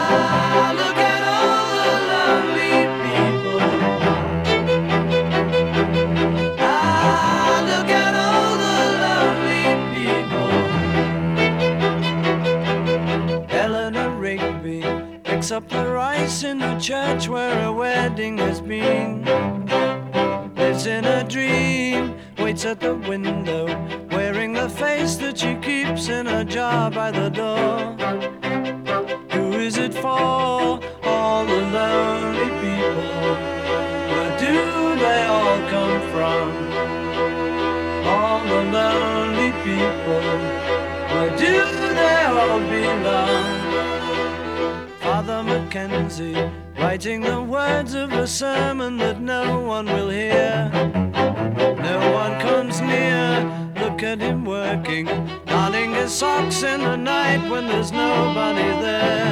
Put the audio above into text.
look at all the lonely people. Look at all the lonely people. Eleanor Rigby picks up the rice in the church where a wedding has been. Lives in a dream, waits at the window, wearing the face that she keeps in a jar by the door. Who is it for? All the lonely people. Where do they all come from? All the lonely people. Where do they all belong? Father Mackenzie, writing the words of a sermon that no one will hear. No one comes near. Look at him working, darning his socks in the night when there's nobody there.